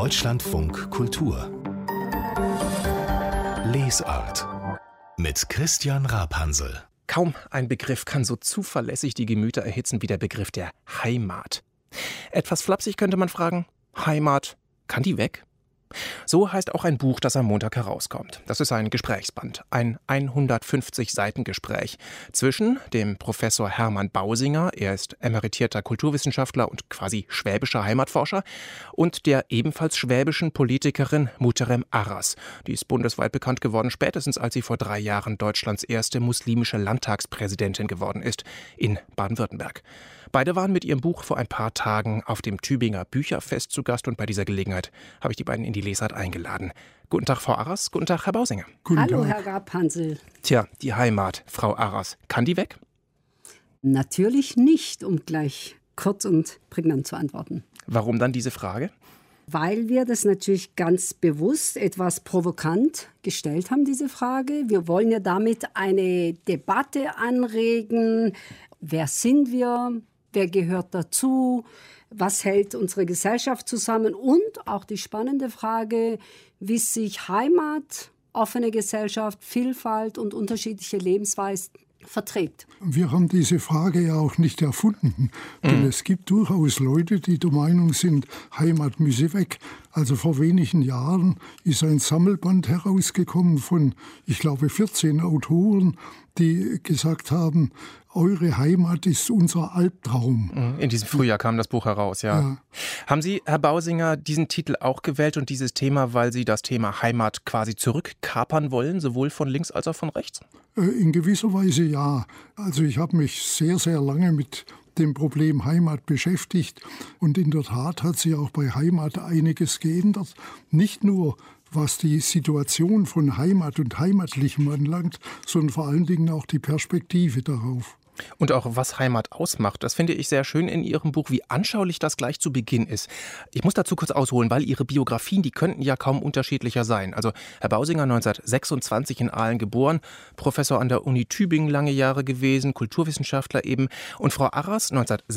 Deutschlandfunk Kultur Lesart mit Christian Rapansel. Kaum ein Begriff kann so zuverlässig die Gemüter erhitzen wie der Begriff der Heimat. Etwas flapsig könnte man fragen, Heimat, kann die weg? So heißt auch ein Buch, das am Montag herauskommt. Das ist ein Gesprächsband, ein 150-Seiten-Gespräch zwischen dem Professor Hermann Bausinger, er ist emeritierter Kulturwissenschaftler und quasi schwäbischer Heimatforscher, und der ebenfalls schwäbischen Politikerin Muhterem Aras. Die ist bundesweit bekannt geworden, spätestens als sie vor 3 Jahren Deutschlands erste muslimische Landtagspräsidentin geworden ist, in Baden-Württemberg. Beide waren mit ihrem Buch vor ein paar Tagen auf dem Tübinger Bücherfest zu Gast und bei dieser Gelegenheit habe ich die beiden in die Lesart eingeladen. Guten Tag, Frau Aras. Guten Tag, Herr Bausinger. Hallo, Herr Rapansel. Tja, die Heimat, Frau Aras, kann die weg? Natürlich nicht, um gleich kurz und prägnant zu antworten. Warum dann diese Frage? Weil wir das natürlich ganz bewusst etwas provokant gestellt haben, diese Frage. Wir wollen ja damit eine Debatte anregen. Wer sind wir? Wer gehört dazu? Was hält unsere Gesellschaft zusammen? Und auch die spannende Frage, wie sich Heimat, offene Gesellschaft, Vielfalt und unterschiedliche Lebensweisen verträgt. Wir haben diese Frage ja auch nicht erfunden, denn es gibt durchaus Leute, die der Meinung sind, Heimat müsse weg. Also vor wenigen Jahren ist ein Sammelband herausgekommen von, ich glaube, 14 Autoren, die gesagt haben, eure Heimat ist unser Albtraum. In diesem Frühjahr kam das Buch heraus, ja. Haben Sie, Herr Bausinger, diesen Titel auch gewählt und dieses Thema, weil Sie das Thema Heimat quasi zurückkapern wollen, sowohl von links als auch von rechts? In gewisser Weise ja. Also ich habe mich sehr, sehr lange mit dem Problem Heimat beschäftigt und in der Tat hat sich auch bei Heimat einiges geändert. Nicht nur was die Situation von Heimat und Heimatlichem anlangt, sondern vor allen Dingen auch die Perspektive darauf. Und auch was Heimat ausmacht, das finde ich sehr schön in Ihrem Buch, wie anschaulich das gleich zu Beginn ist. Ich muss dazu kurz ausholen, weil Ihre Biografien, die könnten ja kaum unterschiedlicher sein. Also Herr Bausinger 1926 in Aalen geboren, Professor an der Uni Tübingen lange Jahre gewesen, Kulturwissenschaftler eben. Und Frau Aras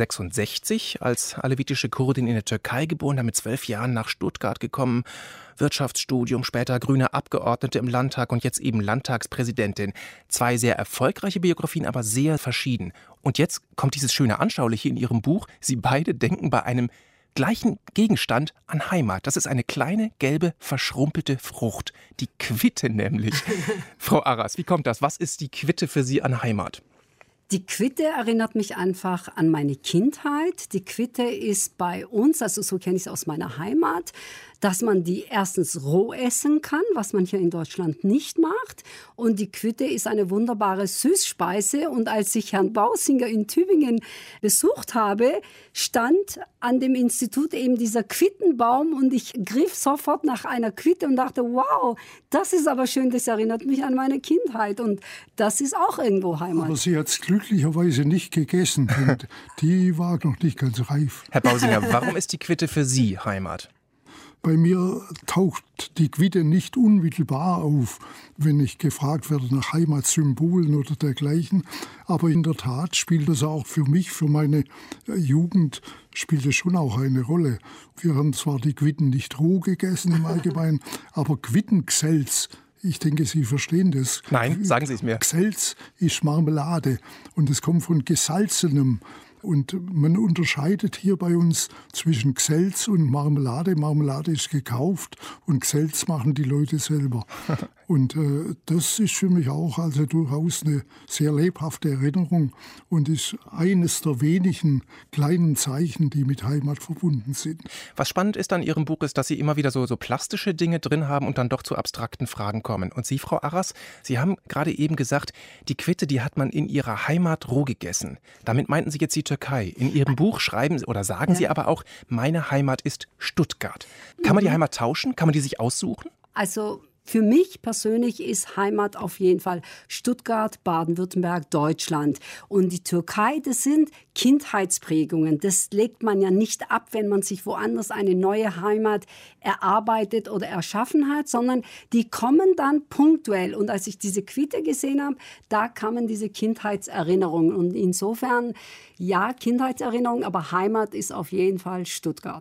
1966 als alevitische Kurdin in der Türkei geboren, dann mit 12 Jahren nach Stuttgart gekommen. Wirtschaftsstudium, später grüne Abgeordnete im Landtag und jetzt eben Landtagspräsidentin. 2 sehr erfolgreiche Biografien, aber sehr verschieden. Und jetzt kommt dieses schöne Anschauliche in Ihrem Buch. Sie beide denken bei einem gleichen Gegenstand an Heimat. Das ist eine kleine, gelbe, verschrumpelte Frucht. Die Quitte nämlich. Frau Aras, wie kommt das? Was ist die Quitte für Sie an Heimat? Die Quitte erinnert mich einfach an meine Kindheit. Die Quitte ist bei uns, also so kenne ich es aus meiner Heimat, dass man die erstens roh essen kann, was man hier in Deutschland nicht macht. Und die Quitte ist eine wunderbare Süßspeise. Und als ich Herrn Bausinger in Tübingen besucht habe, stand an dem Institut eben dieser Quittenbaum und ich griff sofort nach einer Quitte und dachte, wow, das ist aber schön, das erinnert mich an meine Kindheit. Und das ist auch irgendwo Heimat. Aber sie hat es glücklicherweise nicht gegessen, denn die war noch nicht ganz reif. Herr Bausinger, warum ist die Quitte für Sie Heimat? Bei mir taucht die Quitte nicht unmittelbar auf, wenn ich gefragt werde nach Heimatsymbolen oder dergleichen. Aber in der Tat spielt das auch für mich, für meine Jugend, spielt es schon auch eine Rolle. Wir haben zwar die Quitten nicht roh gegessen im Allgemeinen, aber Quittengselz, ich denke, Sie verstehen das. Nein, sagen Sie es mir. Gselz ist Marmelade und es kommt von gesalzenem. Und man unterscheidet hier bei uns zwischen Gselz und Marmelade. Marmelade ist gekauft und Gselz machen die Leute selber. Und das ist für mich auch also durchaus eine sehr lebhafte Erinnerung und ist eines der wenigen kleinen Zeichen, die mit Heimat verbunden sind. Was spannend ist an Ihrem Buch ist, dass Sie immer wieder so plastische Dinge drin haben und dann doch zu abstrakten Fragen kommen. Und Sie, Frau Aras, Sie haben gerade eben gesagt, die Quitte, die hat man in Ihrer Heimat roh gegessen. Damit meinten Sie jetzt die Türkei. In Ihrem Buch schreiben oder sagen Sie aber auch, meine Heimat ist Stuttgart. Kann man die Heimat tauschen? Kann man die sich aussuchen? Also für mich persönlich ist Heimat auf jeden Fall Stuttgart, Baden-Württemberg, Deutschland. Und die Türkei, das sind Kindheitsprägungen. Das legt man ja nicht ab, wenn man sich woanders eine neue Heimat erarbeitet oder erschaffen hat, sondern die kommen dann punktuell. Und als ich diese Quitte gesehen habe, da kamen diese Kindheitserinnerungen. Und insofern, ja, Kindheitserinnerungen, aber Heimat ist auf jeden Fall Stuttgart.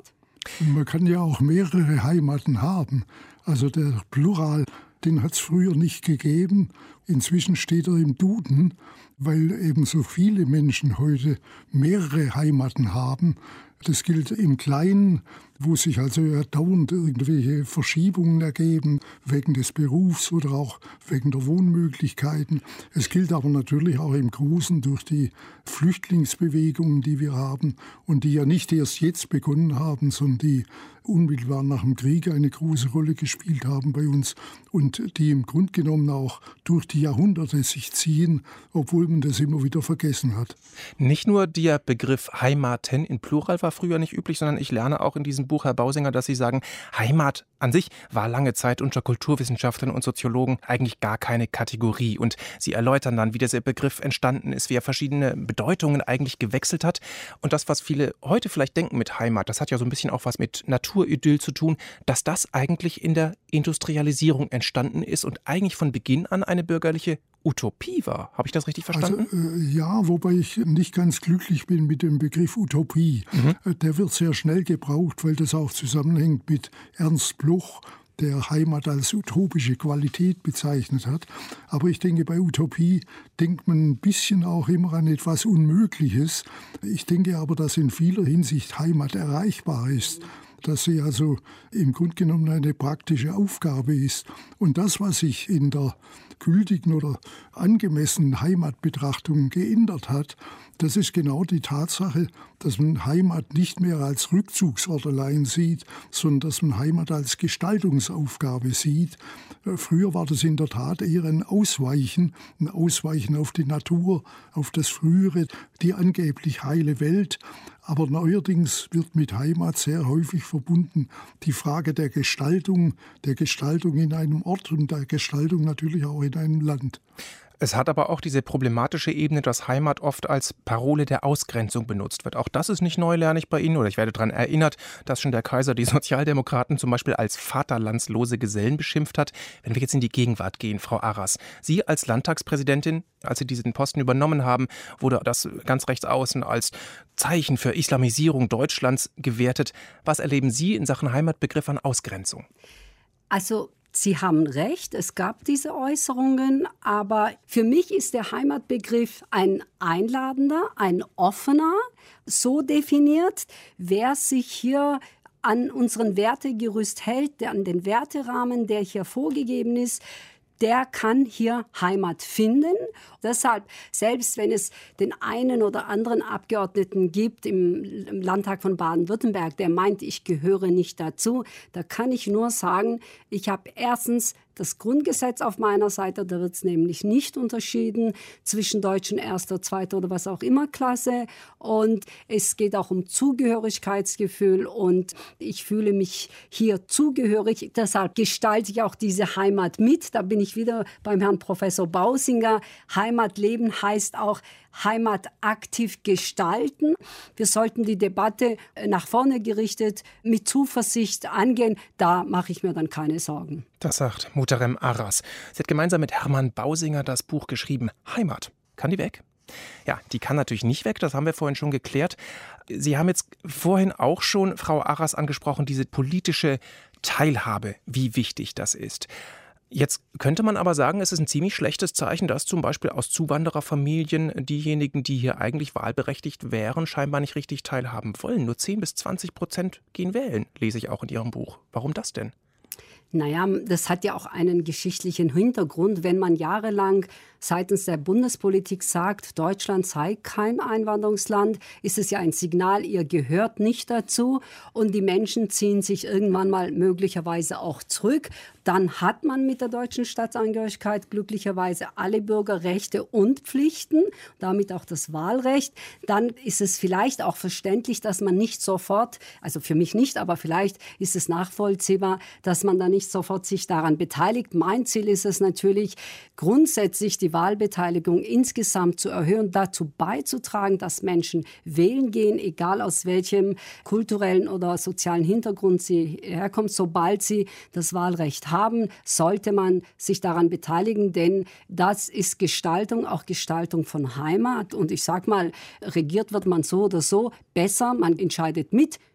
Und man kann ja auch mehrere Heimaten haben. Also der Plural, den hat es früher nicht gegeben. Inzwischen steht er im Duden, weil eben so viele Menschen heute mehrere Heimaten haben. Das gilt im Kleinen, wo sich also ja dauernd irgendwelche Verschiebungen ergeben, wegen des Berufs oder auch wegen der Wohnmöglichkeiten. Es gilt aber natürlich auch im Großen durch die Flüchtlingsbewegungen, die wir haben und die ja nicht erst jetzt begonnen haben, sondern die unmittelbar nach dem Krieg eine große Rolle gespielt haben bei uns und die im Grunde genommen auch durch die Jahrhunderte sich ziehen, obwohl man das immer wieder vergessen hat. Nicht nur der Begriff Heimaten in Plural war früher nicht üblich, sondern ich lerne auch in diesem Buch, Herr Bausinger, dass Sie sagen, Heimat an sich war lange Zeit unter Kulturwissenschaftlern und Soziologen eigentlich gar keine Kategorie. Und Sie erläutern dann, wie dieser Begriff entstanden ist, wie er verschiedene Bedeutungen eigentlich gewechselt hat. Und das, was viele heute vielleicht denken mit Heimat, das hat ja so ein bisschen auch was mit Naturidyll zu tun, dass das eigentlich in der Industrialisierung entstanden ist und eigentlich von Beginn an eine bürgerliche Utopie war. Habe ich das richtig verstanden? Also, ja, wobei ich nicht ganz glücklich bin mit dem Begriff Utopie. Der wird sehr schnell gebraucht, weil das auch zusammenhängt mit Ernst Bloch, der Heimat als utopische Qualität bezeichnet hat. Aber ich denke, bei Utopie denkt man ein bisschen auch immer an etwas Unmögliches. Ich denke aber, dass in vieler Hinsicht Heimat erreichbar ist, dass sie also im Grunde genommen eine praktische Aufgabe ist. Und das, was sich in der gültigen oder angemessenen Heimatbetrachtung geändert hat, das ist genau die Tatsache, dass man Heimat nicht mehr als Rückzugsort allein sieht, sondern dass man Heimat als Gestaltungsaufgabe sieht. Früher war das in der Tat eher ein Ausweichen auf die Natur, auf das Frühere, die angeblich heile Welt. Aber neuerdings wird mit Heimat sehr häufig verbunden die Frage der Gestaltung in einem Ort und der Gestaltung natürlich auch in einem Land. Es hat aber auch diese problematische Ebene, dass Heimat oft als Parole der Ausgrenzung benutzt wird. Auch das ist nicht neu, lerne ich bei Ihnen, oder ich werde daran erinnert, dass schon der Kaiser die Sozialdemokraten zum Beispiel als vaterlandslose Gesellen beschimpft hat. Wenn wir jetzt in die Gegenwart gehen, Frau Arras, Sie als Landtagspräsidentin, als Sie diesen Posten übernommen haben, wurde das ganz rechts außen als Zeichen für Islamisierung Deutschlands gewertet. Was erleben Sie in Sachen Heimatbegriff an Ausgrenzung? Also Sie haben recht, es gab diese Äußerungen, aber für mich ist der Heimatbegriff ein einladender, ein offener, so definiert, wer sich hier an unseren Wertegerüst hält, an den Werterahmen, der hier vorgegeben ist, der kann hier Heimat finden. Deshalb, selbst wenn es den einen oder anderen Abgeordneten gibt im Landtag von Baden-Württemberg, der meint, ich gehöre nicht dazu, da kann ich nur sagen, ich habe erstens das Grundgesetz auf meiner Seite, da wird es nämlich nicht unterschieden zwischen Deutschen erster, zweiter oder was auch immer Klasse. Und es geht auch um Zugehörigkeitsgefühl und ich fühle mich hier zugehörig. Deshalb gestalte ich auch diese Heimat mit. Da bin ich wieder beim Herrn Professor Bausinger. Heimatleben heißt auch Heimat aktiv gestalten. Wir sollten die Debatte nach vorne gerichtet mit Zuversicht angehen. Da mache ich mir dann keine Sorgen. Das sagt Muhterem Arras. Sie hat gemeinsam mit Hermann Bausinger das Buch geschrieben. Heimat. Kann die weg? Ja, die kann natürlich nicht weg, das haben wir vorhin schon geklärt. Sie haben jetzt vorhin auch schon, Frau Arras, angesprochen, diese politische Teilhabe, wie wichtig das ist. Jetzt könnte man aber sagen, es ist ein ziemlich schlechtes Zeichen, dass zum Beispiel aus Zuwandererfamilien diejenigen, die hier eigentlich wahlberechtigt wären, scheinbar nicht richtig teilhaben wollen. Nur 10-20% gehen wählen, lese ich auch in Ihrem Buch. Warum das denn? Naja, das hat ja auch einen geschichtlichen Hintergrund. Wenn man jahrelang seitens der Bundespolitik sagt, Deutschland sei kein Einwanderungsland, ist es ja ein Signal, ihr gehört nicht dazu. Und die Menschen ziehen sich irgendwann mal möglicherweise auch zurück. Dann hat man mit der deutschen Staatsangehörigkeit glücklicherweise alle Bürgerrechte und Pflichten, damit auch das Wahlrecht. Dann ist es vielleicht auch verständlich, dass man nicht sofort, also für mich nicht, aber vielleicht ist es nachvollziehbar, dass man da nicht sofort sich daran beteiligt. Mein Ziel ist es natürlich, grundsätzlich die Wahlbeteiligung insgesamt zu erhöhen, dazu beizutragen, dass Menschen wählen gehen, egal aus welchem kulturellen oder sozialen Hintergrund sie herkommen. Sobald sie das Wahlrecht haben, sollte man sich daran beteiligen, denn das ist Gestaltung, auch Gestaltung von Heimat. Und ich sage mal, regiert wird man so oder so besser, man entscheidet mit,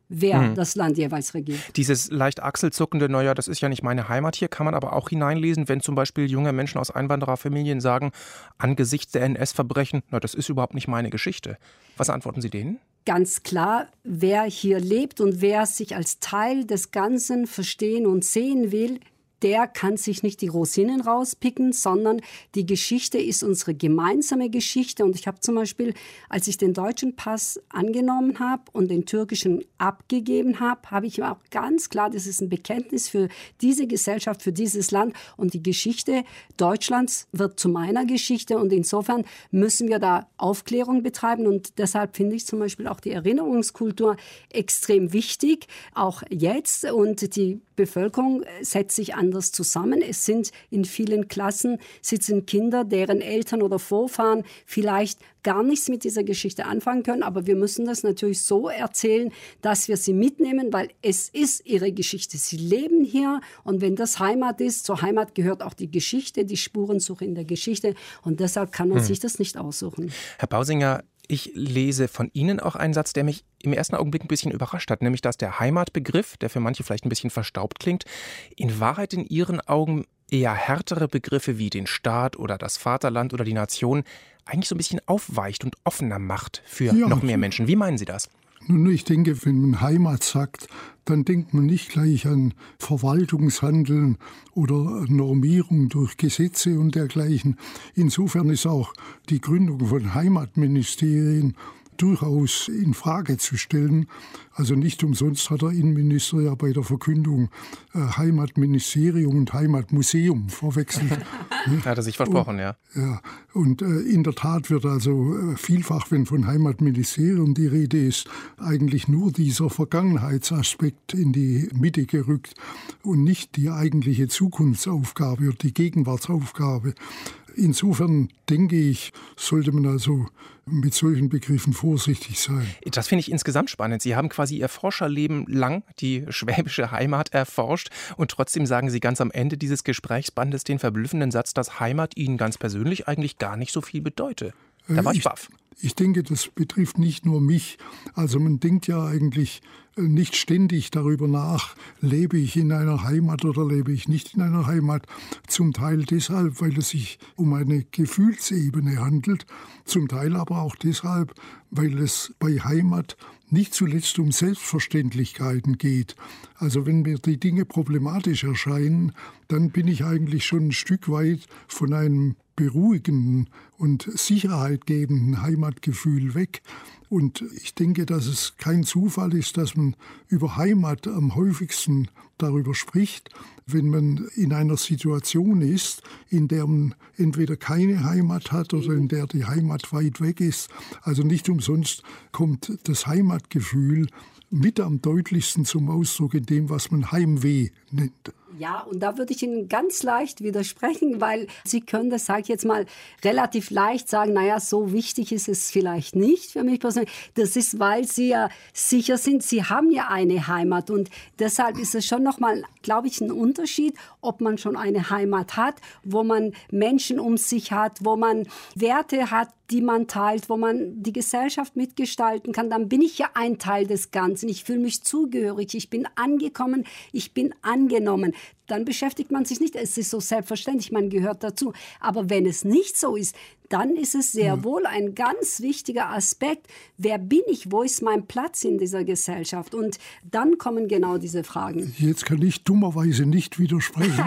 wer das Land jeweils regiert. Dieses leicht achselzuckende, naja, das ist ja nicht meine Heimat hier, kann man aber auch hineinlesen, wenn zum Beispiel junge Menschen aus Einwandererfamilien sagen, angesichts der NS-Verbrechen, na, das ist überhaupt nicht meine Geschichte. Was antworten Sie denen? Ganz klar, wer hier lebt und wer sich als Teil des Ganzen verstehen und sehen will, der kann sich nicht die Rosinen rauspicken, sondern die Geschichte ist unsere gemeinsame Geschichte. Und ich habe zum Beispiel, als ich den deutschen Pass angenommen habe und den türkischen abgegeben habe, habe ich auch ganz klar, das ist ein Bekenntnis für diese Gesellschaft, für dieses Land. Und die Geschichte Deutschlands wird zu meiner Geschichte. Und insofern müssen wir da Aufklärung betreiben. Und deshalb finde ich zum Beispiel auch die Erinnerungskultur extrem wichtig, auch jetzt. Und die Bevölkerung setzt sich anders zusammen. Es sind in vielen Klassen sitzen Kinder, deren Eltern oder Vorfahren vielleicht gar nichts mit dieser Geschichte anfangen können. Aber wir müssen das natürlich so erzählen, dass wir sie mitnehmen, weil es ist ihre Geschichte. Sie leben hier und wenn das Heimat ist, zur Heimat gehört auch die Geschichte, die Spurensuche in der Geschichte. Und deshalb kann man sich das nicht aussuchen. Herr Bausinger, ich lese von Ihnen auch einen Satz, der mich im ersten Augenblick ein bisschen überrascht hat, nämlich dass der Heimatbegriff, der für manche vielleicht ein bisschen verstaubt klingt, in Wahrheit in Ihren Augen eher härtere Begriffe wie den Staat oder das Vaterland oder die Nation eigentlich so ein bisschen aufweicht und offener macht für noch mehr Menschen. Wie meinen Sie das? Nun, ich denke, wenn man Heimat sagt, dann denkt man nicht gleich an Verwaltungshandeln oder Normierung durch Gesetze und dergleichen. Insofern ist auch die Gründung von Heimatministerien durchaus in Frage zu stellen. Also nicht umsonst hat der Innenminister ja bei der Verkündung Heimatministerium und Heimatmuseum verwechselt. Hat er sich versprochen, ja. Ja, und in der Tat wird also vielfach, wenn von Heimatministerium die Rede ist, eigentlich nur dieser Vergangenheitsaspekt in die Mitte gerückt und nicht die eigentliche Zukunftsaufgabe oder die Gegenwartsaufgabe. Insofern denke ich, sollte man also mit solchen Begriffen vorsichtig sein. Das finde ich insgesamt spannend. Sie haben quasi Ihr Forscherleben lang die schwäbische Heimat erforscht und trotzdem sagen Sie ganz am Ende dieses Gesprächsbandes den verblüffenden Satz, dass Heimat Ihnen ganz persönlich eigentlich gar nicht so viel bedeute. Da war ich baff. Ich denke, das betrifft nicht nur mich. Also man denkt ja eigentlich nicht ständig darüber nach, lebe ich in einer Heimat oder lebe ich nicht in einer Heimat. Zum Teil deshalb, weil es sich um eine Gefühlsebene handelt. Zum Teil aber auch deshalb, weil es bei Heimat nicht zuletzt um Selbstverständlichkeiten geht. Also wenn mir die Dinge problematisch erscheinen, dann bin ich eigentlich schon ein Stück weit von einem beruhigenden und sicherheitgebenden Heimatgefühl weg. Und ich denke, dass es kein Zufall ist, dass man über Heimat am häufigsten darüber spricht, wenn man in einer Situation ist, in der man entweder keine Heimat hat oder in der die Heimat weit weg ist. Also nicht umsonst kommt das Heimatgefühl mit am deutlichsten zum Ausdruck in dem, was man Heimweh nennt. Ja, und da würde ich Ihnen ganz leicht widersprechen, weil Sie können das, sage ich jetzt mal, relativ leicht sagen, naja, so wichtig ist es vielleicht nicht für mich persönlich. Das ist, weil Sie ja sicher sind, Sie haben ja eine Heimat und deshalb ist es schon nochmal, glaube ich, ein Unterschied, ob man schon eine Heimat hat, wo man Menschen um sich hat, wo man Werte hat, die man teilt, wo man die Gesellschaft mitgestalten kann, dann bin ich ja ein Teil des Ganzen. Ich fühle mich zugehörig, ich bin angekommen, ich bin angenommen. Dann beschäftigt man sich nicht, es ist so selbstverständlich, man gehört dazu. Aber wenn es nicht so ist, dann ist es sehr wohl ein ganz wichtiger Aspekt, wer bin ich, wo ist mein Platz in dieser Gesellschaft? Und dann kommen genau diese Fragen. Jetzt kann ich dummerweise nicht widersprechen,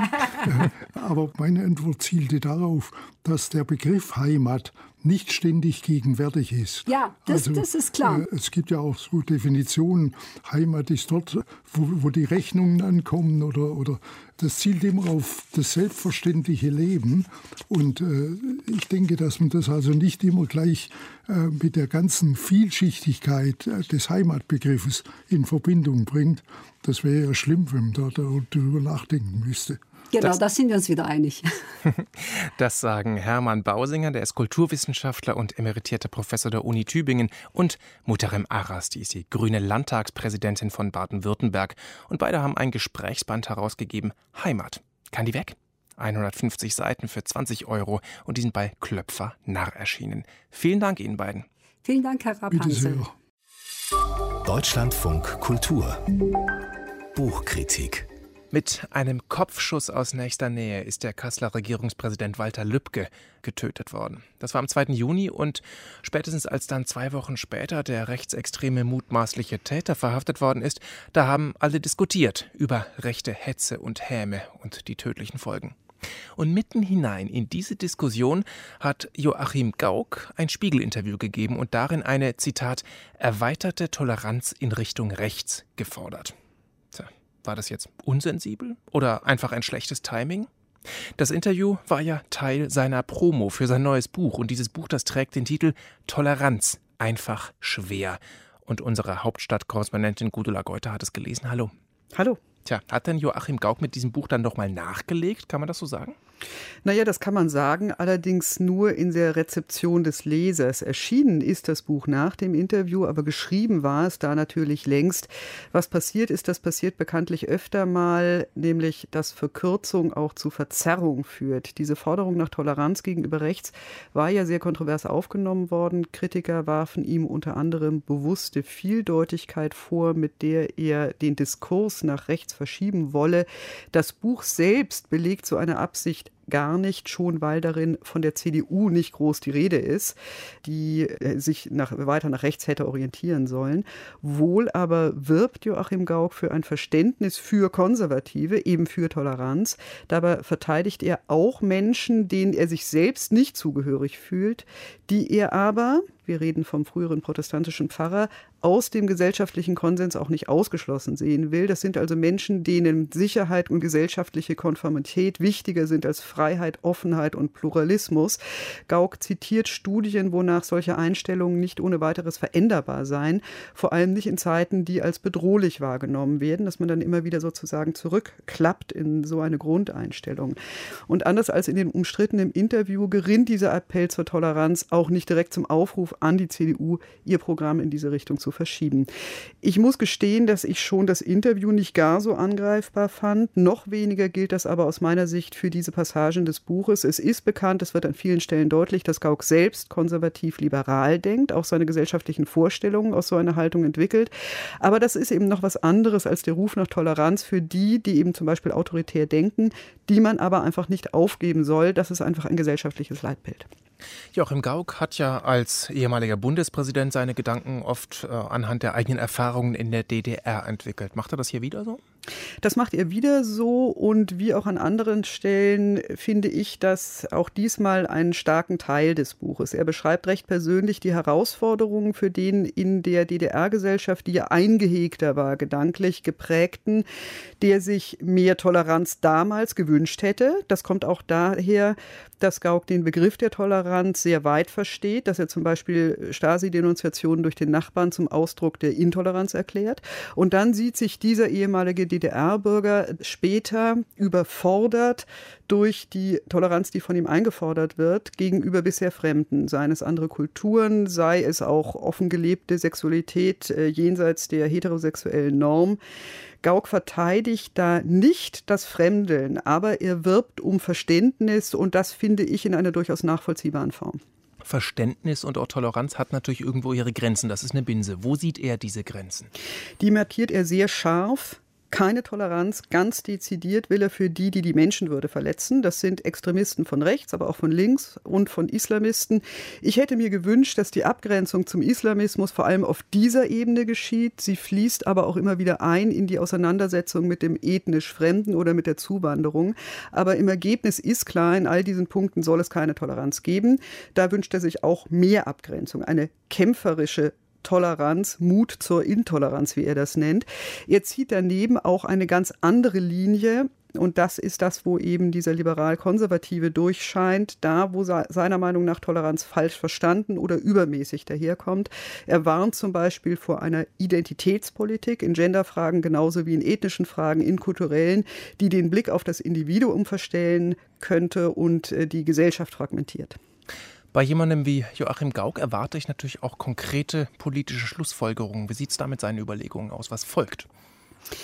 aber meine Antwort zielte darauf, dass der Begriff Heimat nicht ständig gegenwärtig ist. Ja, das ist klar. Es gibt ja auch so Definitionen, Heimat ist dort, wo die Rechnungen ankommen oder das zielt immer auf das selbstverständliche Leben. Und ich denke, dass man das also nicht immer gleich mit der ganzen Vielschichtigkeit des Heimatbegriffes in Verbindung bringt. Das wäre ja schlimm, wenn man darüber nachdenken müsste. Genau, da sind wir uns wieder einig. Das sagen Hermann Bausinger, der ist Kulturwissenschaftler und emeritierter Professor der Uni Tübingen, und Muhterem Aras, die ist die grüne Landtagspräsidentin von Baden-Württemberg. Und beide haben ein Gesprächsband herausgegeben, Heimat. Kann die weg? 150 Seiten für 20 € und die sind bei Klöpfer Narr erschienen. Vielen Dank Ihnen beiden. Vielen Dank, Herr Rapanzel. Bitte sehr. Deutschlandfunk Kultur Buchkritik. Mit einem Kopfschuss aus nächster Nähe ist der Kasseler Regierungspräsident Walter Lübcke getötet worden. Das war am 2. Juni und spätestens als dann 2 Wochen später der rechtsextreme mutmaßliche Täter verhaftet worden ist, da haben alle diskutiert über rechte Hetze und Häme und die tödlichen Folgen. Und mitten hinein in diese Diskussion hat Joachim Gauck ein Spiegel-Interview gegeben und darin eine, Zitat, erweiterte Toleranz in Richtung rechts gefordert. War das jetzt unsensibel oder einfach ein schlechtes Timing? Das Interview war ja Teil seiner Promo für sein neues Buch. Und dieses Buch, das trägt den Titel Toleranz, einfach schwer. Und unsere Hauptstadtkorrespondentin Gudula Geuter hat es gelesen. Hallo. Hallo. Tja, hat denn Joachim Gauck mit diesem Buch dann nochmal nachgelegt? Kann man das so sagen? Naja, das kann man sagen, allerdings nur in der Rezeption des Lesers. Erschienen ist das Buch nach dem Interview, aber geschrieben war es da natürlich längst. Was passiert ist, das passiert bekanntlich öfter mal, nämlich dass Verkürzung auch zu Verzerrung führt. Diese Forderung nach Toleranz gegenüber rechts war ja sehr kontrovers aufgenommen worden. Kritiker warfen ihm unter anderem bewusste Vieldeutigkeit vor, mit der er den Diskurs nach rechts verschieben wolle. Das Buch selbst belegt so eine Absicht gar nicht, schon weil darin von der CDU nicht groß die Rede ist, die sich weiter nach rechts hätte orientieren sollen. Wohl aber wirbt Joachim Gauck für ein Verständnis für Konservative, eben für Toleranz. Dabei verteidigt er auch Menschen, denen er sich selbst nicht zugehörig fühlt, die er aber, wir reden vom früheren protestantischen Pfarrer, aus dem gesellschaftlichen Konsens auch nicht ausgeschlossen sehen will. Das sind also Menschen, denen Sicherheit und gesellschaftliche Konformität wichtiger sind als Freiheit, Offenheit und Pluralismus. Gauck zitiert Studien, wonach solche Einstellungen nicht ohne weiteres veränderbar seien, vor allem nicht in Zeiten, die als bedrohlich wahrgenommen werden, dass man dann immer wieder sozusagen zurückklappt in so eine Grundeinstellung. Und anders als in dem umstrittenen Interview gerinnt dieser Appell zur Toleranz auch nicht direkt zum Aufruf an die CDU, ihr Programm in diese Richtung zu verschieben. Ich muss gestehen, dass ich schon das Interview nicht gar so angreifbar fand. Noch weniger gilt das aber aus meiner Sicht für diese Passagen des Buches. Es ist bekannt, es wird an vielen Stellen deutlich, dass Gauck selbst konservativ-liberal denkt, auch seine gesellschaftlichen Vorstellungen aus so einer Haltung entwickelt. Aber das ist eben noch was anderes als der Ruf nach Toleranz für die eben zum Beispiel autoritär denken, die man aber einfach nicht aufgeben soll. Das ist einfach ein gesellschaftliches Leitbild. Joachim Gauck hat ja als ehemaliger Bundespräsident seine Gedanken oft anhand der eigenen Erfahrungen in der DDR entwickelt. Macht er das hier wieder so? Das macht er wieder so und wie auch an anderen Stellen finde ich das auch diesmal einen starken Teil des Buches. Er beschreibt recht persönlich die Herausforderungen für den in der DDR-Gesellschaft, die ja eingehegter war, gedanklich geprägten, der sich mehr Toleranz damals gewünscht hätte. Das kommt auch daher, dass Gauck den Begriff der Toleranz sehr weit versteht, dass er zum Beispiel Stasi-Denunziationen durch den Nachbarn zum Ausdruck der Intoleranz erklärt. Und dann sieht sich dieser ehemalige DDR-Bürger später überfordert durch die Toleranz, die von ihm eingefordert wird, gegenüber bisher Fremden. Seien es andere Kulturen, sei es auch offen gelebte Sexualität jenseits der heterosexuellen Norm. Gauck verteidigt da nicht das Fremdeln, aber er wirbt um Verständnis und das finde ich in einer durchaus nachvollziehbaren Form. Verständnis und auch Toleranz hat natürlich irgendwo ihre Grenzen. Das ist eine Binse. Wo sieht er diese Grenzen? Die markiert er sehr scharf. Keine Toleranz, ganz dezidiert will er für die Menschenwürde verletzen. Das sind Extremisten von rechts, aber auch von links und von Islamisten. Ich hätte mir gewünscht, dass die Abgrenzung zum Islamismus vor allem auf dieser Ebene geschieht. Sie fließt aber auch immer wieder ein in die Auseinandersetzung mit dem ethnisch Fremden oder mit der Zuwanderung. Aber im Ergebnis ist klar, in all diesen Punkten soll es keine Toleranz geben. Da wünscht er sich auch mehr Abgrenzung, eine kämpferische Toleranz, Mut zur Intoleranz, wie er das nennt. Er zieht daneben auch eine ganz andere Linie. Und das ist das, wo eben dieser liberal-konservative durchscheint, da wo seiner Meinung nach Toleranz falsch verstanden oder übermäßig daherkommt. Er warnt zum Beispiel vor einer Identitätspolitik in Genderfragen genauso wie in ethnischen Fragen, in kulturellen, die den Blick auf das Individuum verstellen könnte und die Gesellschaft fragmentiert. Bei jemandem wie Joachim Gauck erwarte ich natürlich auch konkrete politische Schlussfolgerungen. Wie sieht es da mit seinen Überlegungen aus? Was folgt?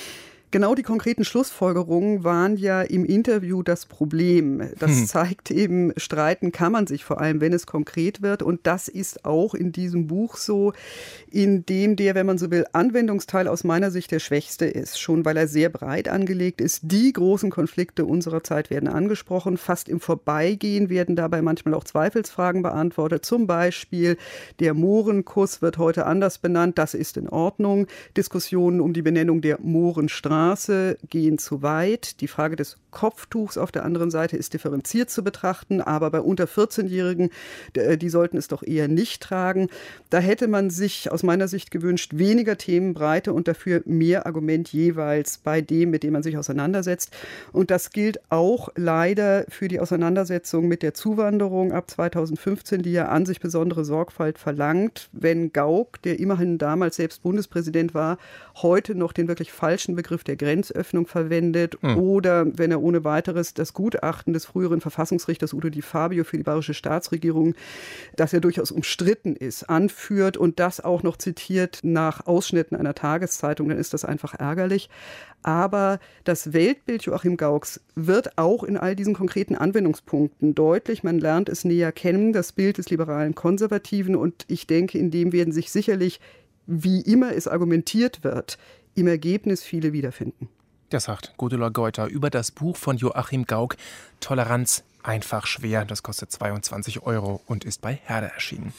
Genau die konkreten Schlussfolgerungen waren ja im Interview das Problem. Das zeigt eben, streiten kann man sich, vor allem wenn es konkret wird. Und das ist auch in diesem Buch so, in dem der, wenn man so will, Anwendungsteil aus meiner Sicht der schwächste ist. Schon weil er sehr breit angelegt ist. Die großen Konflikte unserer Zeit werden angesprochen. Fast im Vorbeigehen werden dabei manchmal auch Zweifelsfragen beantwortet. Zum Beispiel, der Mohrenkuss wird heute anders benannt. Das ist in Ordnung. Diskussionen um die Benennung der Mohrenstraße gehen zu weit. Die Frage des Kopftuchs auf der anderen Seite ist differenziert zu betrachten, aber bei unter 14-Jährigen, die sollten es doch eher nicht tragen. Da hätte man sich aus meiner Sicht gewünscht, weniger Themenbreite und dafür mehr Argument jeweils bei dem, mit dem man sich auseinandersetzt. Und das gilt auch leider für die Auseinandersetzung mit der Zuwanderung ab 2015, die ja an sich besondere Sorgfalt verlangt. Wenn Gauck, der immerhin damals selbst Bundespräsident war, heute noch den wirklich falschen Begriff der Grenzöffnung verwendet oder wenn er ohne weiteres das Gutachten des früheren Verfassungsrichters Udo Di Fabio für die bayerische Staatsregierung, das ja durchaus umstritten ist, anführt und das auch noch zitiert nach Ausschnitten einer Tageszeitung, dann ist das einfach ärgerlich. Aber das Weltbild Joachim Gaucks wird auch in all diesen konkreten Anwendungspunkten deutlich. Man lernt es näher kennen, das Bild des liberalen Konservativen. Und ich denke, in dem werden sich sicherlich, wie immer es argumentiert wird, im Ergebnis viele wiederfinden. Das sagt Gudula Geuter über das Buch von Joachim Gauck, Toleranz einfach schwer. Das kostet 22 € und ist bei Herder erschienen.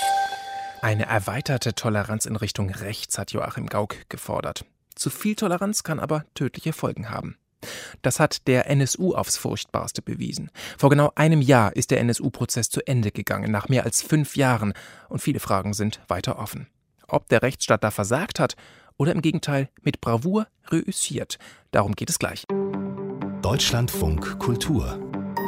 Eine erweiterte Toleranz in Richtung rechts hat Joachim Gauck gefordert. Zu viel Toleranz kann aber tödliche Folgen haben. Das hat der NSU aufs Furchtbarste bewiesen. Vor genau einem Jahr ist der NSU-Prozess zu Ende gegangen, nach mehr als 5 Jahren. Und viele Fragen sind weiter offen. Ob der Rechtsstaat da versagt hat oder im Gegenteil mit Bravour reüssiert. Darum geht es gleich. Deutschlandfunk Kultur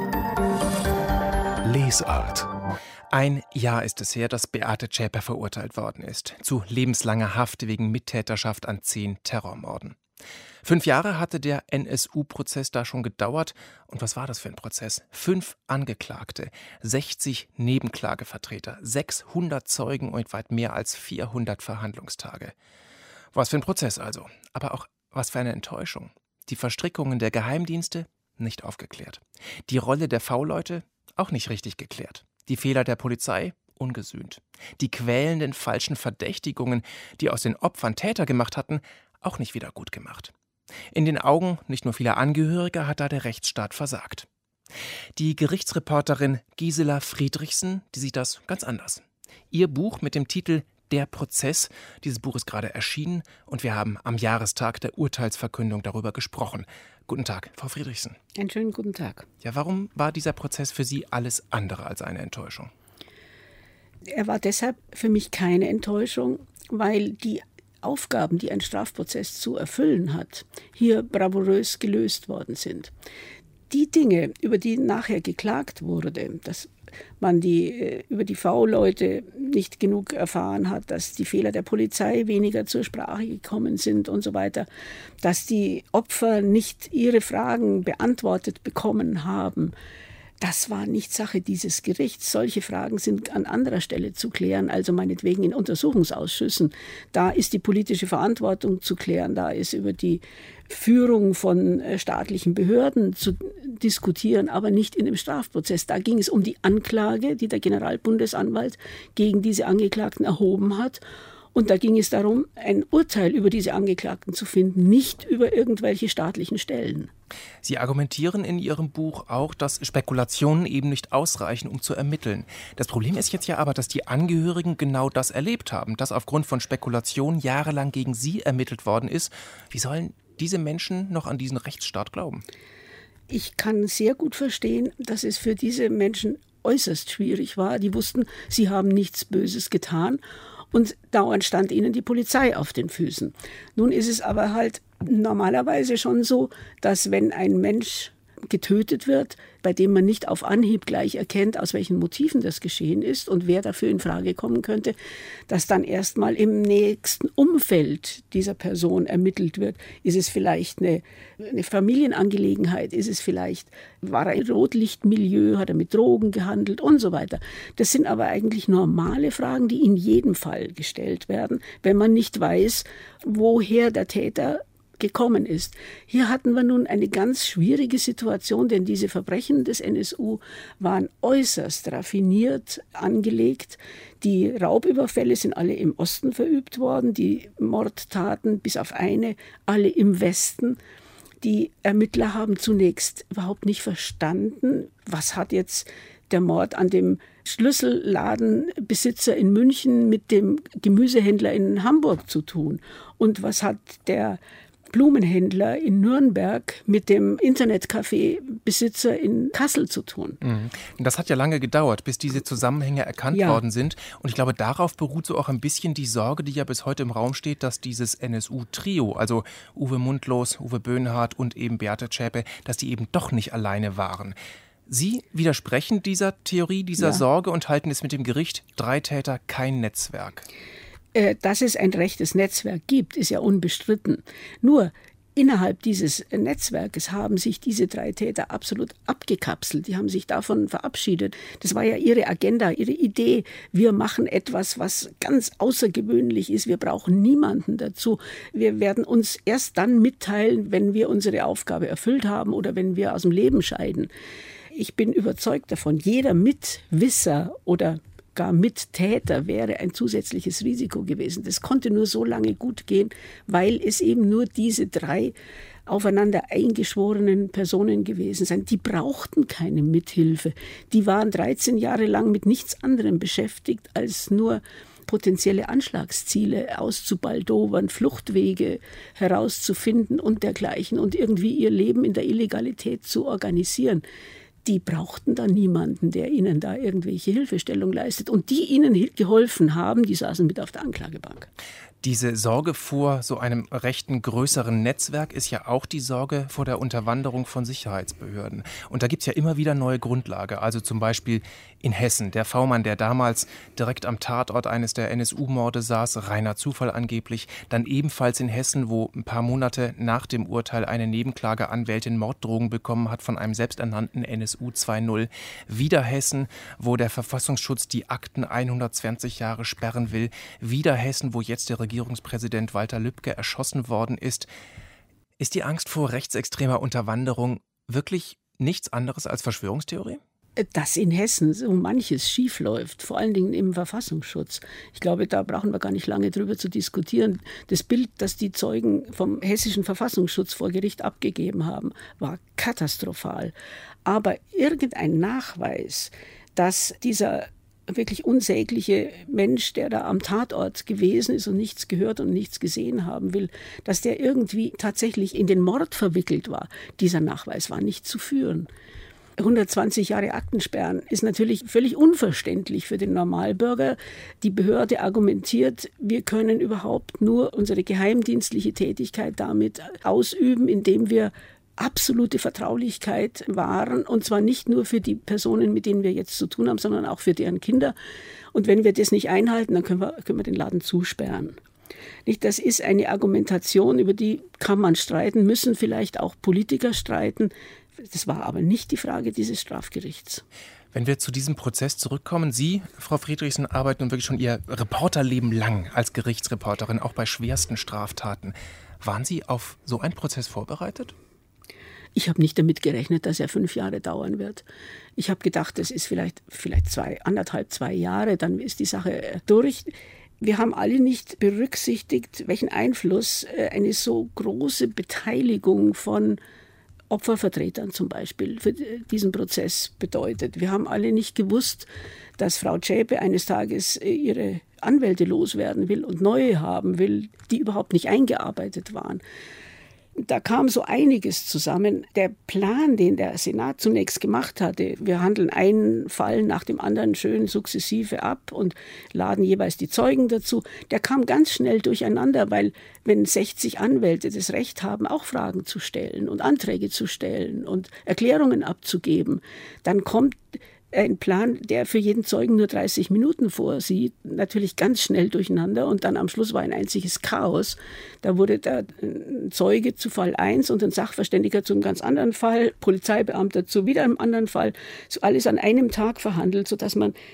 Lesart. Ein Jahr ist es her, dass Beate Zschäper verurteilt worden ist. Zu lebenslanger Haft wegen Mittäterschaft an 10 Terrormorden. 5 Jahre hatte der NSU-Prozess da schon gedauert. Und was war das für ein Prozess? 5 Angeklagte, 60 Nebenklagevertreter, 600 Zeugen und weit mehr als 400 Verhandlungstage. Was für ein Prozess also. Aber auch was für eine Enttäuschung. Die Verstrickungen der Geheimdienste nicht aufgeklärt. Die Rolle der V-Leute auch nicht richtig geklärt. Die Fehler der Polizei ungesühnt. Die quälenden falschen Verdächtigungen, die aus den Opfern Täter gemacht hatten, auch nicht wieder gut gemacht. In den Augen nicht nur vieler Angehöriger hat da der Rechtsstaat versagt. Die Gerichtsreporterin Gisela Friedrichsen, die sieht das ganz anders. Ihr Buch mit dem Titel Der Prozess, dieses Buch ist gerade erschienen und wir haben am Jahrestag der Urteilsverkündung darüber gesprochen. Guten Tag, Frau Friedrichsen. Einen schönen guten Tag. Ja, warum war dieser Prozess für Sie alles andere als eine Enttäuschung? Er war deshalb für mich keine Enttäuschung, weil die Aufgaben, die ein Strafprozess zu erfüllen hat, hier bravourös gelöst worden sind. Die Dinge, über die nachher geklagt wurde, dass man über die V-Leute nicht genug erfahren hat, dass die Fehler der Polizei weniger zur Sprache gekommen sind und so weiter, dass die Opfer nicht ihre Fragen beantwortet bekommen haben. Das war nicht Sache dieses Gerichts. Solche Fragen sind an anderer Stelle zu klären, also meinetwegen in Untersuchungsausschüssen. Da ist die politische Verantwortung zu klären, da ist über die Führung von staatlichen Behörden zu diskutieren, aber nicht in dem Strafprozess. Da ging es um die Anklage, die der Generalbundesanwalt gegen diese Angeklagten erhoben hat. Und da ging es darum, ein Urteil über diese Angeklagten zu finden, nicht über irgendwelche staatlichen Stellen. Sie argumentieren in Ihrem Buch auch, dass Spekulationen eben nicht ausreichen, um zu ermitteln. Das Problem ist jetzt ja aber, dass die Angehörigen genau das erlebt haben, dass aufgrund von Spekulationen jahrelang gegen sie ermittelt worden ist. Wie sollen diese Menschen noch an diesen Rechtsstaat glauben? Ich kann sehr gut verstehen, dass es für diese Menschen äußerst schwierig war. Die wussten, sie haben nichts Böses getan. Und dauernd stand ihnen die Polizei auf den Füßen. Nun ist es aber halt normalerweise schon so, dass wenn ein Mensch getötet wird, bei dem man nicht auf Anhieb gleich erkennt, aus welchen Motiven das geschehen ist und wer dafür in Frage kommen könnte, dass dann erstmal im nächsten Umfeld dieser Person ermittelt wird. Ist es vielleicht eine Familienangelegenheit? Ist es vielleicht, war er im Rotlichtmilieu, hat er mit Drogen gehandelt und so weiter. Das sind aber eigentlich normale Fragen, die in jedem Fall gestellt werden, wenn man nicht weiß, woher der Täter gekommen ist. Hier hatten wir nun eine ganz schwierige Situation, denn diese Verbrechen des NSU waren äußerst raffiniert angelegt. Die Raubüberfälle sind alle im Osten verübt worden, die Mordtaten bis auf eine alle im Westen. Die Ermittler haben zunächst überhaupt nicht verstanden, was hat jetzt der Mord an dem Schlüsselladenbesitzer in München mit dem Gemüsehändler in Hamburg zu tun? Und was hat der Blumenhändler in Nürnberg mit dem Internetcafé-Besitzer in Kassel zu tun? Das hat ja lange gedauert, bis diese Zusammenhänge erkannt worden sind. Und ich glaube, darauf beruht so auch ein bisschen die Sorge, die ja bis heute im Raum steht, dass dieses NSU-Trio, also Uwe Mundlos, Uwe Böhnhardt und eben Beate Zschäpe, dass die eben doch nicht alleine waren. Sie widersprechen dieser Theorie, dieser Sorge und halten es mit dem Gericht 3 Täter kein Netzwerk. Dass es ein rechtes Netzwerk gibt, ist ja unbestritten. Nur innerhalb dieses Netzwerkes haben sich diese 3 Täter absolut abgekapselt. Die haben sich davon verabschiedet. Das war ja ihre Agenda, ihre Idee. Wir machen etwas, was ganz außergewöhnlich ist. Wir brauchen niemanden dazu. Wir werden uns erst dann mitteilen, wenn wir unsere Aufgabe erfüllt haben oder wenn wir aus dem Leben scheiden. Ich bin überzeugt davon, jeder Mitwisser oder gar Mittäter wäre ein zusätzliches Risiko gewesen. Das konnte nur so lange gut gehen, weil es eben nur diese 3 aufeinander eingeschworenen Personen gewesen sind. Die brauchten keine Mithilfe. Die waren 13 Jahre lang mit nichts anderem beschäftigt, als nur potenzielle Anschlagsziele auszubaldowern, Fluchtwege herauszufinden und dergleichen und irgendwie ihr Leben in der Illegalität zu organisieren. Die brauchten da niemanden, der ihnen da irgendwelche Hilfestellung leistet. Und die ihnen geholfen haben, die saßen mit auf der Anklagebank. Diese Sorge vor so einem rechten, größeren Netzwerk ist ja auch die Sorge vor der Unterwanderung von Sicherheitsbehörden. Und da gibt es ja immer wieder neue Grundlage. Also zum Beispiel in Hessen. Der V-Mann, der damals direkt am Tatort eines der NSU-Morde saß, reiner Zufall angeblich. Dann ebenfalls in Hessen, wo ein paar Monate nach dem Urteil eine Nebenklageanwältin Morddrohungen bekommen hat von einem selbsternannten NSU 2.0. Wieder Hessen, wo der Verfassungsschutz die Akten 120 Jahre sperren will. Wieder Hessen, wo jetzt der Regierungspräsident Walter Lübcke erschossen worden ist. Ist die Angst vor rechtsextremer Unterwanderung wirklich nichts anderes als Verschwörungstheorie? Dass in Hessen so manches schiefläuft, vor allen Dingen im Verfassungsschutz. Ich glaube, da brauchen wir gar nicht lange drüber zu diskutieren. Das Bild, das die Zeugen vom hessischen Verfassungsschutz vor Gericht abgegeben haben, war katastrophal. Aber irgendein Nachweis, dass dieser wirklich unsägliche Mensch, der da am Tatort gewesen ist und nichts gehört und nichts gesehen haben will, dass der irgendwie tatsächlich in den Mord verwickelt war, dieser Nachweis war nicht zu führen. 120 Jahre Aktensperren ist natürlich völlig unverständlich für den Normalbürger. Die Behörde argumentiert, wir können überhaupt nur unsere geheimdienstliche Tätigkeit damit ausüben, indem wir absolute Vertraulichkeit wahren, und zwar nicht nur für die Personen, mit denen wir jetzt zu tun haben, sondern auch für deren Kinder. Und wenn wir das nicht einhalten, dann können wir den Laden zusperren. Das ist eine Argumentation, über die kann man streiten, müssen vielleicht auch Politiker streiten. Das war aber nicht die Frage dieses Strafgerichts. Wenn wir zu diesem Prozess zurückkommen, Sie, Frau Friedrichsen, arbeiten nun wirklich schon Ihr Reporterleben lang als Gerichtsreporterin, auch bei schwersten Straftaten. Waren Sie auf so einen Prozess vorbereitet? Ich habe nicht damit gerechnet, dass er 5 Jahre dauern wird. Ich habe gedacht, es ist vielleicht 2 Jahre, dann ist die Sache durch. Wir haben alle nicht berücksichtigt, welchen Einfluss eine so große Beteiligung von Opfervertretern zum Beispiel für diesen Prozess bedeutet. Wir haben alle nicht gewusst, dass Frau Zschäpe eines Tages ihre Anwälte loswerden will und neue haben will, die überhaupt nicht eingearbeitet waren. Da kam so einiges zusammen. Der Plan, den der Senat zunächst gemacht hatte, wir handeln einen Fall nach dem anderen schön sukzessive ab und laden jeweils die Zeugen dazu, der kam ganz schnell durcheinander, weil wenn 60 Anwälte das Recht haben, auch Fragen zu stellen und Anträge zu stellen und Erklärungen abzugeben, dann kommt ein Plan, der für jeden Zeugen nur 30 Minuten vorsieht, natürlich ganz schnell durcheinander, und dann am Schluss war ein einziges Chaos. Da wurde der Zeuge zu Fall 1 und ein Sachverständiger zu einem ganz anderen Fall, Polizeibeamter zu wieder einem anderen Fall, so alles an einem Tag verhandelt, sodass man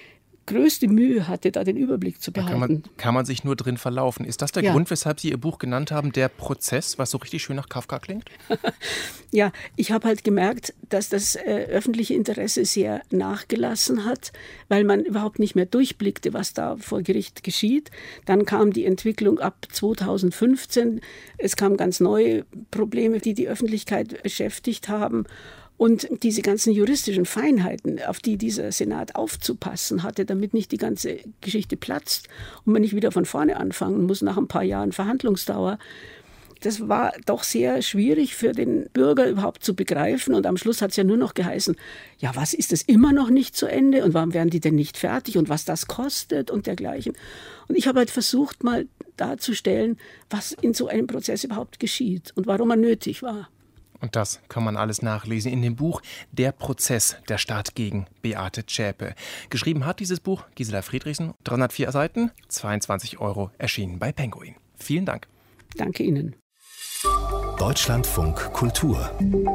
größte Mühe hatte, da den Überblick zu behalten. Kann man sich nur drin verlaufen. Ist das der Grund, weshalb Sie Ihr Buch genannt haben, Der Prozess, was so richtig schön nach Kafka klingt? Ja, ich habe halt gemerkt, dass das öffentliche Interesse sehr nachgelassen hat, weil man überhaupt nicht mehr durchblickte, was da vor Gericht geschieht. Dann kam die Entwicklung ab 2015. Es kamen ganz neue Probleme, die die Öffentlichkeit beschäftigt haben. Und diese ganzen juristischen Feinheiten, auf die dieser Senat aufzupassen hatte, damit nicht die ganze Geschichte platzt und man nicht wieder von vorne anfangen muss nach ein paar Jahren Verhandlungsdauer, das war doch sehr schwierig für den Bürger überhaupt zu begreifen. Und am Schluss hat es ja nur noch geheißen, ja, was ist das immer noch nicht zu Ende und warum werden die denn nicht fertig und was das kostet und dergleichen. Und ich habe halt versucht, mal darzustellen, was in so einem Prozess überhaupt geschieht und warum er nötig war. Und das kann man alles nachlesen in dem Buch Der Prozess, der Staat gegen Beate Zschäpe. Geschrieben hat dieses Buch Gisela Friedrichsen, 304 Seiten, 22 €, erschienen bei Penguin. Vielen Dank. Danke Ihnen. Deutschlandfunk Kultur.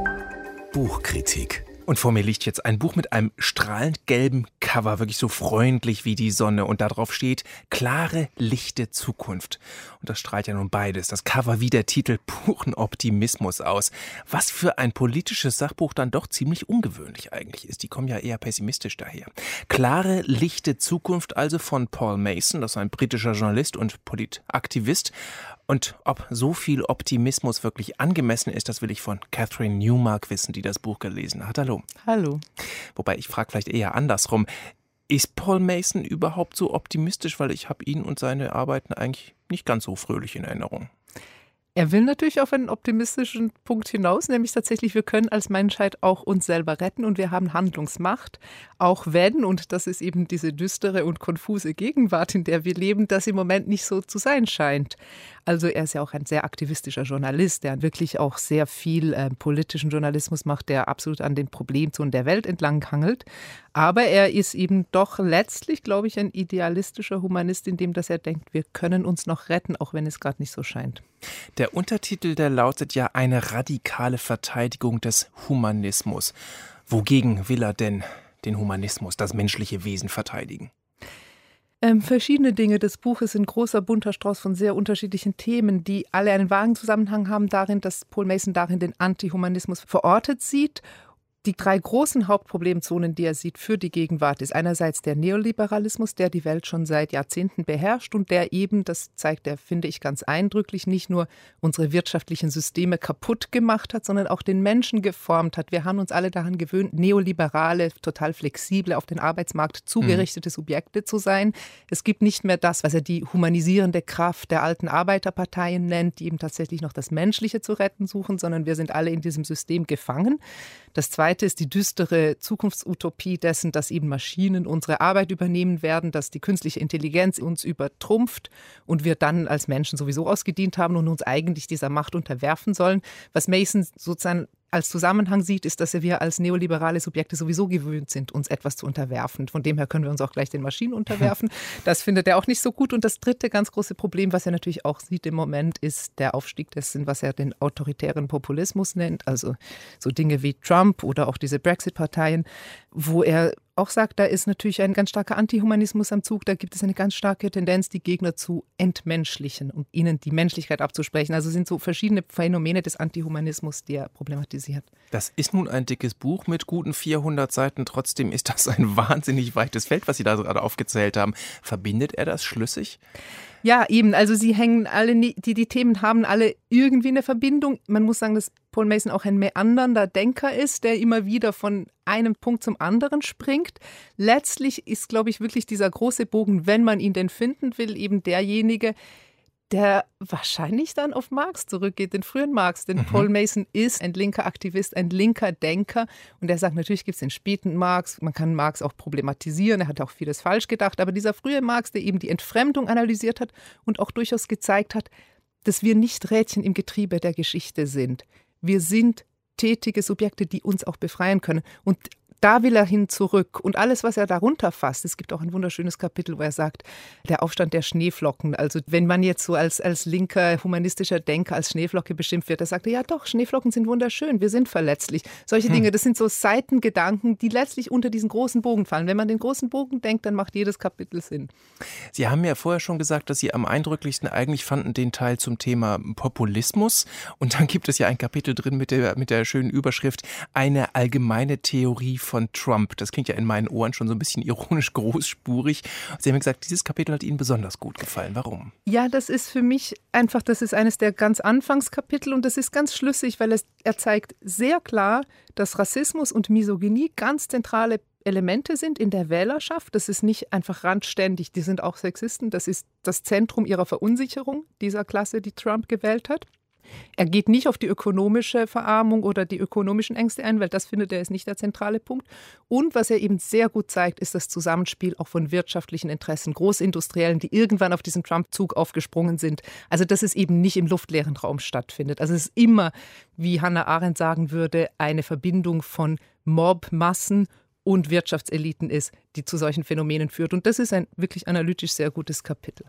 Buchkritik. Und vor mir liegt jetzt ein Buch mit einem strahlend gelben Cover, wirklich so freundlich wie die Sonne. Und darauf steht klare, lichte Zukunft. Und das strahlt ja nun beides, das Cover wie der Titel, puren Optimismus aus. Was für ein politisches Sachbuch dann doch ziemlich ungewöhnlich eigentlich ist. Die kommen ja eher pessimistisch daher. Klare, lichte Zukunft also von Paul Mason, das ist ein britischer Journalist und Politaktivist. Und ob so viel Optimismus wirklich angemessen ist, das will ich von Catherine Newmark wissen, die das Buch gelesen hat. Hallo. Hallo. Wobei ich frage vielleicht eher andersrum. Ist Paul Mason überhaupt so optimistisch? Weil ich habe ihn und seine Arbeiten eigentlich nicht ganz so fröhlich in Erinnerung. Er will natürlich auf einen optimistischen Punkt hinaus, nämlich tatsächlich, wir können als Menschheit auch uns selber retten und wir haben Handlungsmacht, auch wenn, und das ist eben diese düstere und konfuse Gegenwart, in der wir leben, das im Moment nicht so zu sein scheint. Also er ist ja auch ein sehr aktivistischer Journalist, der wirklich auch sehr viel politischen Journalismus macht, der absolut an den Problemzonen der Welt entlang hangelt. Aber er ist eben doch letztlich, glaube ich, ein idealistischer Humanist, in dem, dass er denkt, wir können uns noch retten, auch wenn es gerade nicht so scheint. Der Untertitel, der lautet ja eine radikale Verteidigung des Humanismus. Wogegen will er denn den Humanismus, das menschliche Wesen, verteidigen? Verschiedene Dinge. Das Buch ist ein großer bunter Strauß von sehr unterschiedlichen Themen, die alle einen vagen Zusammenhang haben darin, dass Paul Mason darin den Antihumanismus verortet sieht. Die 3 großen Hauptproblemzonen, die er sieht für die Gegenwart, ist einerseits der Neoliberalismus, der die Welt schon seit Jahrzehnten beherrscht und der eben, das zeigt er, finde ich, ganz eindrücklich, nicht nur unsere wirtschaftlichen Systeme kaputt gemacht hat, sondern auch den Menschen geformt hat. Wir haben uns alle daran gewöhnt, neoliberale, total flexible, auf den Arbeitsmarkt zugerichtete Subjekte zu sein. Es gibt nicht mehr das, was er die humanisierende Kraft der alten Arbeiterparteien nennt, die eben tatsächlich noch das Menschliche zu retten suchen, sondern wir sind alle in diesem System gefangen. Das Zweite ist die düstere Zukunftsutopie dessen, dass eben Maschinen unsere Arbeit übernehmen werden, dass die künstliche Intelligenz uns übertrumpft und wir dann als Menschen sowieso ausgedient haben und uns eigentlich dieser Macht unterwerfen sollen. Was Mason sozusagen als Zusammenhang sieht, ist, dass wir als neoliberale Subjekte sowieso gewöhnt sind, uns etwas zu unterwerfen. Von dem her können wir uns auch gleich den Maschinen unterwerfen. Das findet er auch nicht so gut. Und das dritte ganz große Problem, was er natürlich auch sieht im Moment, ist der Aufstieg dessen, was er den autoritären Populismus nennt. Also so Dinge wie Trump oder auch diese Brexit-Parteien, wo er auch sagt, da ist natürlich ein ganz starker Antihumanismus am Zug. Da gibt es eine ganz starke Tendenz, die Gegner zu entmenschlichen und ihnen die Menschlichkeit abzusprechen. Also sind so verschiedene Phänomene des Antihumanismus, die er problematisiert. Das ist nun ein dickes Buch mit guten 400 Seiten. Trotzdem ist das ein wahnsinnig weites Feld, was Sie da gerade aufgezählt haben. Verbindet er das schlüssig? Ja, eben. Also sie hängen alle, die Themen haben alle irgendwie eine Verbindung. Man muss sagen, dass Paul Mason auch ein meandernder Denker ist, der immer wieder von einem Punkt zum anderen springt. Letztlich ist, glaube ich, wirklich dieser große Bogen, wenn man ihn denn finden will, eben derjenige, der wahrscheinlich dann auf Marx zurückgeht, den frühen Marx. Denn Paul Mason ist ein linker Aktivist, ein linker Denker. Und er sagt, natürlich gibt es den späten Marx. Man kann Marx auch problematisieren. Er hat auch vieles falsch gedacht. Aber dieser frühe Marx, der eben die Entfremdung analysiert hat und auch durchaus gezeigt hat, dass wir nicht Rädchen im Getriebe der Geschichte sind. Wir sind tätige Subjekte, die uns auch befreien können. Und Da will er hin zurück. Und alles, was er darunter fasst, es gibt auch ein wunderschönes Kapitel, wo er sagt, der Aufstand der Schneeflocken. Also wenn man jetzt so als linker humanistischer Denker als Schneeflocke beschimpft wird, da sagt er, ja doch, Schneeflocken sind wunderschön, wir sind verletzlich. Solche Dinge, das sind so Seitengedanken, die letztlich unter diesen großen Bogen fallen. Wenn man den großen Bogen denkt, dann macht jedes Kapitel Sinn. Sie haben ja vorher schon gesagt, dass Sie am eindrücklichsten eigentlich fanden den Teil zum Thema Populismus. Und dann gibt es ja ein Kapitel drin mit der schönen Überschrift Eine allgemeine Theorie von Trump. Das klingt ja in meinen Ohren schon so ein bisschen ironisch großspurig. Sie haben gesagt, dieses Kapitel hat Ihnen besonders gut gefallen. Warum? Ja, das ist für mich einfach, das ist eines der ganz Anfangskapitel und das ist ganz schlüssig, weil er zeigt sehr klar, dass Rassismus und Misogynie ganz zentrale Elemente sind in der Wählerschaft. Das ist nicht einfach randständig, die sind auch Sexisten. Das ist das Zentrum ihrer Verunsicherung, dieser Klasse, die Trump gewählt hat. Er geht nicht auf die ökonomische Verarmung oder die ökonomischen Ängste ein, weil das findet er ist nicht der zentrale Punkt. Und was er eben sehr gut zeigt, ist das Zusammenspiel auch von wirtschaftlichen Interessen, Großindustriellen, die irgendwann auf diesen Trump-Zug aufgesprungen sind. Also dass es eben nicht im luftleeren Raum stattfindet. Also es ist immer, wie Hannah Arendt sagen würde, eine Verbindung von Mob-Massen und Wirtschaftseliten ist, die zu solchen Phänomenen führt. Und das ist ein wirklich analytisch sehr gutes Kapitel.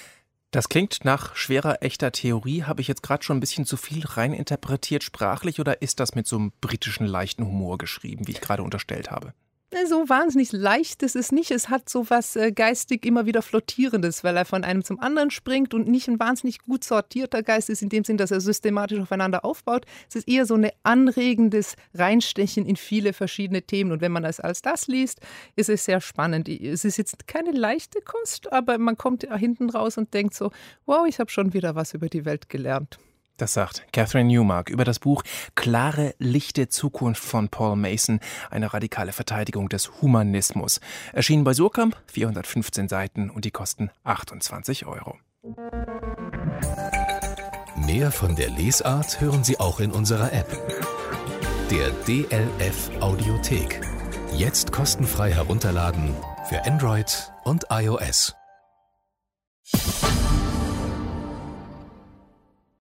Das klingt nach schwerer, echter Theorie. Habe ich jetzt gerade schon ein bisschen zu viel reininterpretiert sprachlich oder ist das mit so einem britischen leichten Humor geschrieben, wie ich gerade unterstellt habe? So wahnsinnig leicht ist es nicht. Es hat so was geistig immer wieder Flottierendes, weil er von einem zum anderen springt und nicht ein wahnsinnig gut sortierter Geist ist, in dem Sinn, dass er systematisch aufeinander aufbaut. Es ist eher so ein anregendes Reinstechen in viele verschiedene Themen. Und wenn man das als das liest, ist es sehr spannend. Es ist jetzt keine leichte Kost, aber man kommt hinten raus und denkt so, wow, ich habe schon wieder was über die Welt gelernt. Das sagt Catherine Newmark über das Buch Klare, lichte Zukunft von Paul Mason, eine radikale Verteidigung des Humanismus. Erschienen bei Surkamp, 415 Seiten und die kosten 28 €. Mehr von der Lesart hören Sie auch in unserer App. Der DLF Audiothek. Jetzt kostenfrei herunterladen für Android und iOS.